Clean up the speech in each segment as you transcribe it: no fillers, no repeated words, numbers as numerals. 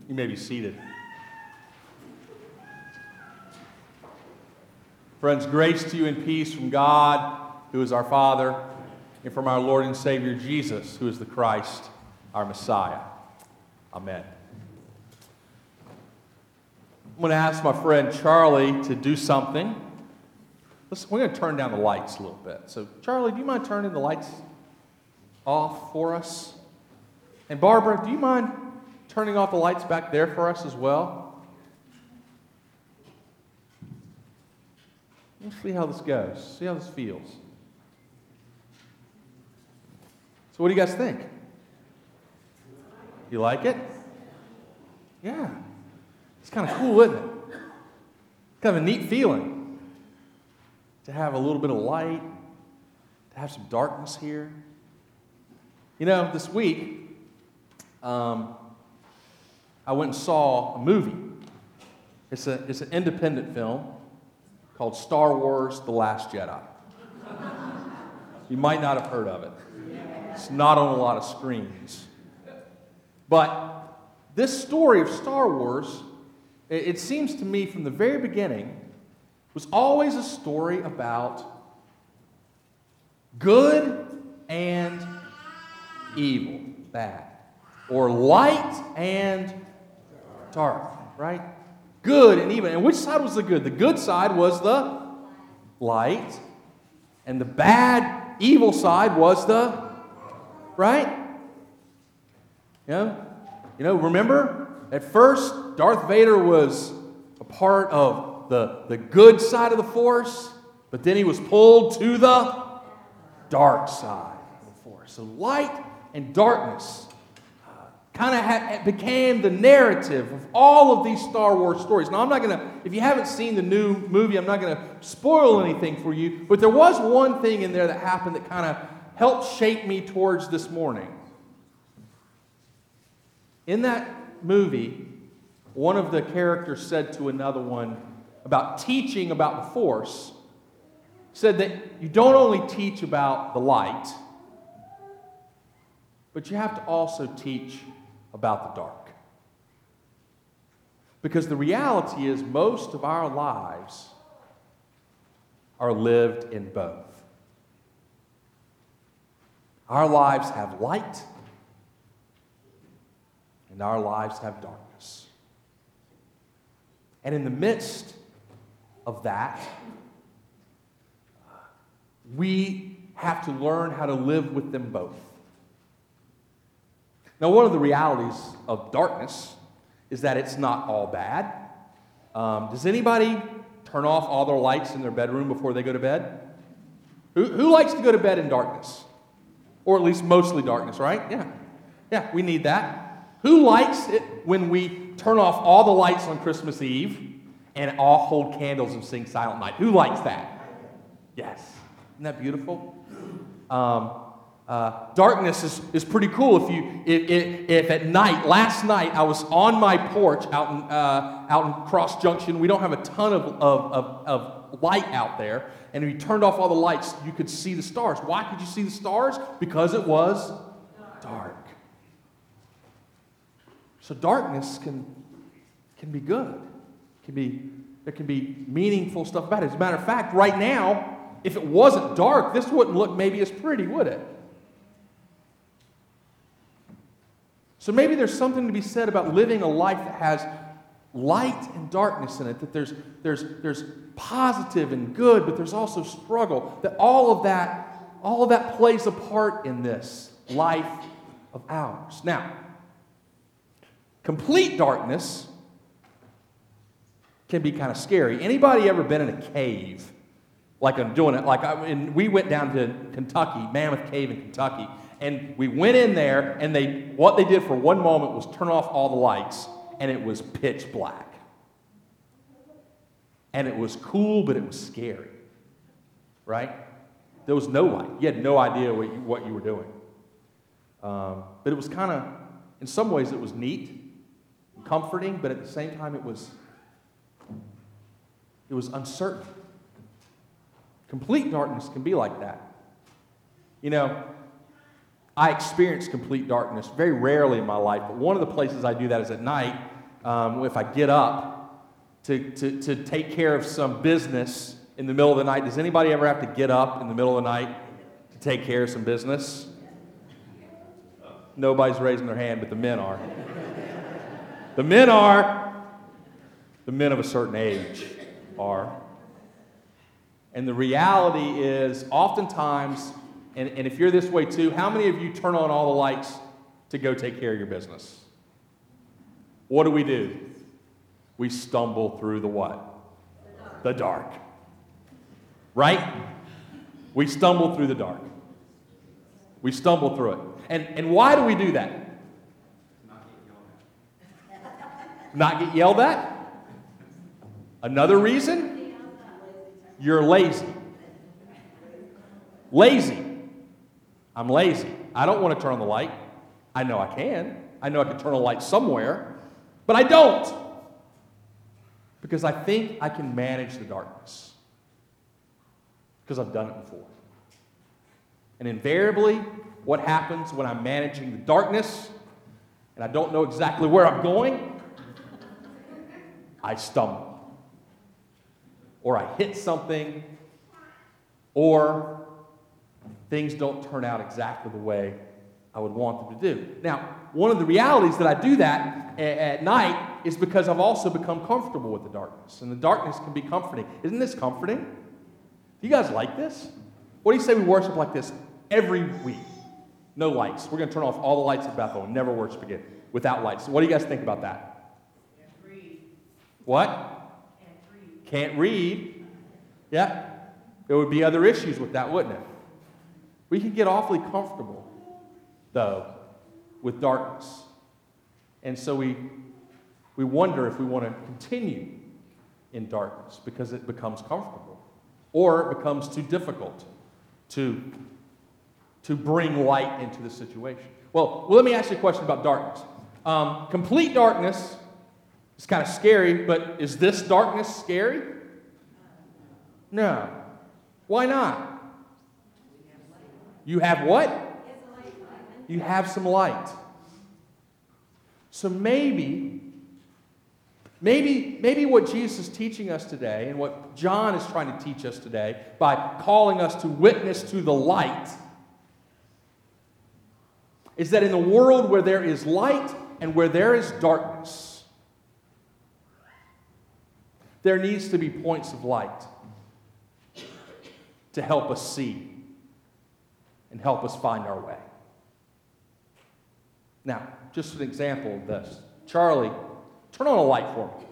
You may be seated. Friends, grace to you and peace from God, who is our Father, and from our Lord and Savior Jesus, who is the Christ, our Messiah. Amen. I'm going to ask my friend Charlie to do something. We're going to turn down the lights a little bit. So, Charlie, do you mind turning the lights off for us? And Barbara, do you mind turning off the lights back there for us as well? Let's see how this goes. See how this feels. So what do you guys think? You like it? Yeah. It's kind of cool, isn't it? Kind of a neat feeling to have a little bit of light, to have some darkness here. You know, this week, I went and saw a movie. It's an independent film called Star Wars: The Last Jedi. You might not have heard of it. It's not on a lot of screens. But this story of Star Wars, it seems to me from the very beginning, was always a story about good and evil, bad, or light and dark, right? Good and evil. And which side was the good? The good side was the light, and the bad, evil side was the, right? You know, remember? At first, Darth Vader was a part of the good side of the Force, but then he was pulled to the dark side of the Force. So light and darkness kind of became the narrative of all of these Star Wars stories. Now, I'm not going to, if you haven't seen the new movie, I'm not going to spoil anything for you, but there was one thing in there that happened that kind of helped shape me towards this morning. In that movie, one of the characters said to another one about teaching about the Force, said that you don't only teach about the light, but you have to also teach about the dark. Because the reality is most of our lives are lived in both. Our lives have light, and our lives have darkness. And in the midst of that, we have to learn how to live with them both. Now, one of the realities of darkness is that it's not all bad. Does anybody turn off all their lights in their bedroom before they go to bed? Who likes to go to bed in darkness? Or at least mostly darkness, right? Yeah, we need that. Who likes it when we turn off all the lights on Christmas Eve and all hold candles and sing Silent Night? Who likes that? Yes. Isn't that beautiful? Darkness is pretty cool. If at night, last night, I was on my porch out in Cross Junction. We don't have a ton of light out there, and if you turned off all the lights, you could see the stars. Why could you see the stars? Because it was dark. So darkness can be good. There can be meaningful stuff about it. As a matter of fact, right now, if it wasn't dark, this wouldn't look maybe as pretty, would it? So maybe there's something to be said about living a life that has light and darkness in it, that there's positive and good, but there's also struggle, that all of that plays a part in this life of ours. Now, complete darkness can be kind of scary. Anybody ever been in a cave? Like I'm doing it. We went down to Kentucky, Mammoth Cave in Kentucky, and we went in there, and what they did for one moment was turn off all the lights, and it was pitch black. And it was cool, but it was scary, right? There was no light. You had no idea what you were doing. But it was kind of, in some ways, it was neat, comforting, but at the same time, it was uncertain. Complete darkness can be like that. You know, I experience complete darkness very rarely in my life, but one of the places I do that is at night. if I get up to take care of some business in the middle of the night. Does anybody ever have to get up in the middle of the night to take care of some business? Nobody's raising their hand, but the men are. The men are. The men of a certain age are. And the reality is, oftentimes, and if you're this way too, how many of you turn on all the lights to go take care of your business? What do? We stumble through the what? The dark. Right? We stumble through the dark. We stumble through it. And why do we do that? Not get yelled at? Another reason? You're lazy. Lazy. I'm lazy. I don't want to turn on the light. I know I can. I know I can turn on a light somewhere. But I don't. Because I think I can manage the darkness. Because I've done it before. And invariably, what happens when I'm managing the darkness and I don't know exactly where I'm going? I stumble. Or I hit something, or things don't turn out exactly the way I would want them to do. Now, one of the realities that I do that at night is because I've also become comfortable with the darkness. And the darkness can be comforting. Isn't this comforting? Do you guys like this? What do you say we worship like this every week? No lights. We're going to turn off all the lights at Bethel and never worship again without lights. So what do you guys think about that? Can't read. What? Can't read. Yeah. There would be other issues with that, wouldn't it? We can get awfully comfortable, though, with darkness. And so we wonder if we want to continue in darkness because it becomes comfortable or it becomes too difficult to bring light into the situation. Well, let me ask you a question about darkness. Complete darkness is kind of scary, but is this darkness scary? No. Why not? You have what? You have some light. So maybe what Jesus is teaching us today and what John is trying to teach us today by calling us to witness to the light is that in a world where there is light and where there is darkness, there needs to be points of light to help us see and help us find our way. Now, just an example of this. Charlie, turn on a light for me.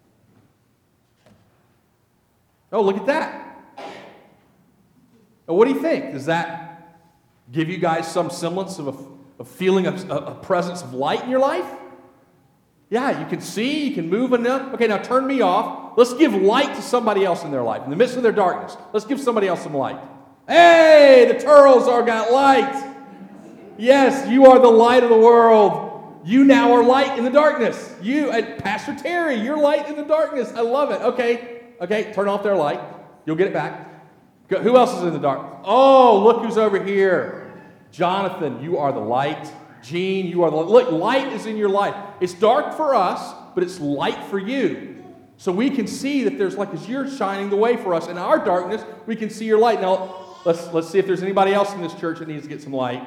Oh, look at that. Now, what do you think? Does that give you guys some semblance of a feeling of a presence of light in your life? Yeah, you can see, you can move enough. Okay, now turn me off. Let's give light to somebody else in their life. In the midst of their darkness, let's give somebody else some light. Hey, the turtles are got light. Yes, you are the light of the world. You now are light in the darkness. You, Pastor Terry, you're light in the darkness. I love it. Okay, turn off their light. You'll get it back. Who else is in the dark? Oh, look who's over here. Jonathan, you are the light. Gene, you are the light. Look, light is in your life. It's dark for us, but it's light for you. So we can see that there's like, as you're shining the way for us in our darkness, we can see your light. Now, let's see if there's anybody else in this church that needs to get some light.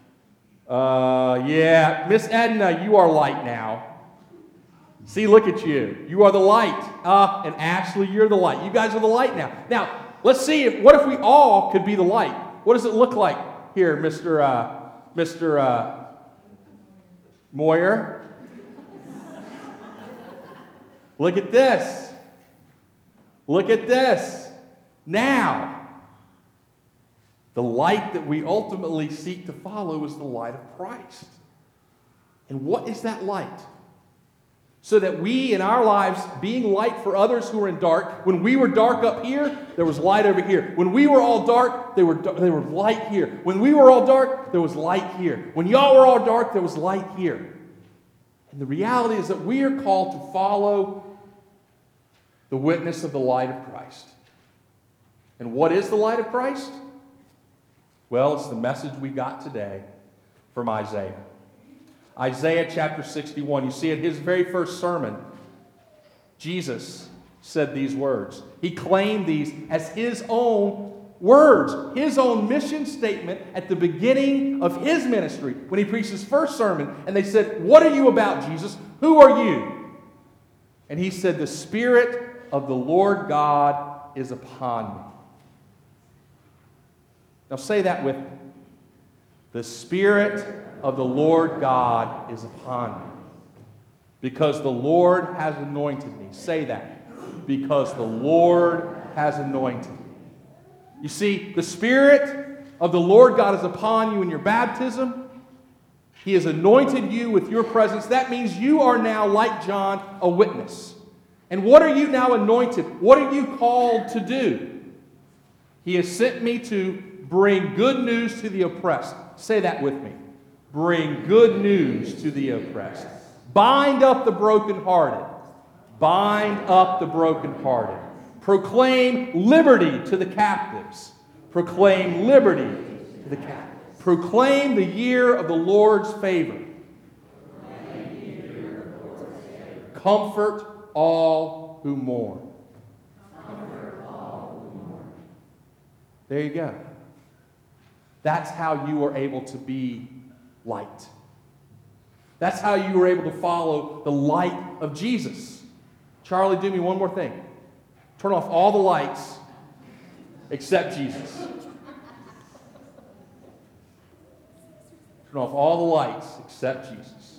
Yeah, Miss Edna, you are light now. See, look at you. You are the light. And Ashley, you're the light. You guys are the light now. Now, let's see what if we all could be the light? What does it look like here, Mr. Moyer? Look at this. Look at this. Now, the light that we ultimately seek to follow is the light of Christ. And what is that light? So that we in our lives, being light for others who are in dark, when we were dark up here, there was light over here. When we were all dark, they were light here. When we were all dark, there was light here. When y'all were all dark, there was light here. And the reality is that we are called to follow the witness of the light of Christ. And what is the light of Christ? Well, it's the message we got today from Isaiah. Isaiah chapter 61. You see, in his very first sermon, Jesus said these words. He claimed these as his own words, his own mission statement at the beginning of his ministry when he preached his first sermon. And they said, "What are you about, Jesus? Who are you?" And he said, "The Spirit of the Lord God is upon me." Now say that with me. The Spirit of the Lord God is upon me, because the Lord has anointed me. Say that. Because the Lord has anointed me. You see, the Spirit of the Lord God is upon you in your baptism. He has anointed you with your presence. That means you are now, like John, a witness. And what are you now anointed? What are you called to do? He has sent me to bring good news to the oppressed. Say that with me. Bring good news to the oppressed. Bind up the brokenhearted. Bind up the brokenhearted. Proclaim liberty to the captives. Proclaim liberty to the captives. Proclaim the year of the Lord's favor. Comfort all who mourn. There you go. That's how you are able to be light. That's how you were able to follow the light of Jesus. Charlie, do me one more thing. Turn off all the lights except Jesus. Turn off all the lights except Jesus.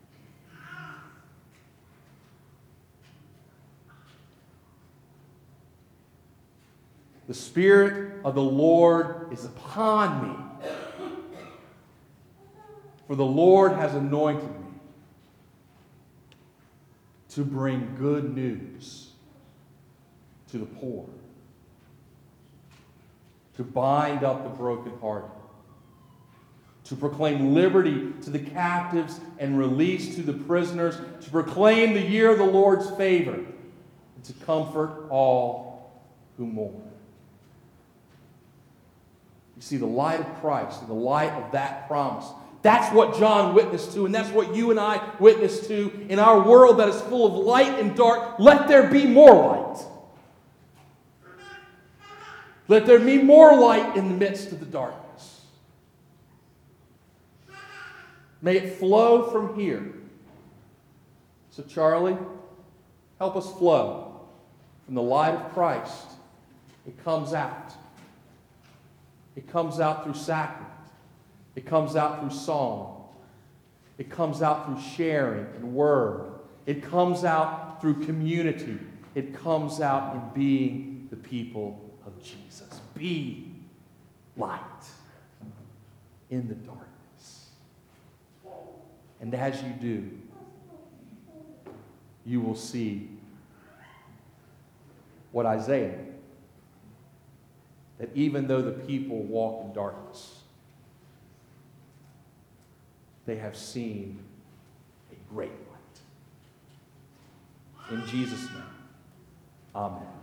The Spirit of the Lord is upon me, for the Lord has anointed me to bring good news to the poor, to bind up the brokenhearted, to proclaim liberty to the captives and release to the prisoners, to proclaim the year of the Lord's favor, and to comfort all who mourn. You see, the light of Christ and the light of that promise, that's what John witnessed to, and that's what you and I witness to in our world that is full of light and dark. Let there be more light. Let there be more light in the midst of the darkness. May it flow from here. So, Charlie, help us flow from the light of Christ. It comes out. It comes out through sacrament. It comes out through song. It comes out through sharing and word. It comes out through community. It comes out in being the people of Jesus. Be light in the darkness. And as you do, you will see what Isaiah did. That even though the people walk in darkness, they have seen a great light. In Jesus' name, amen.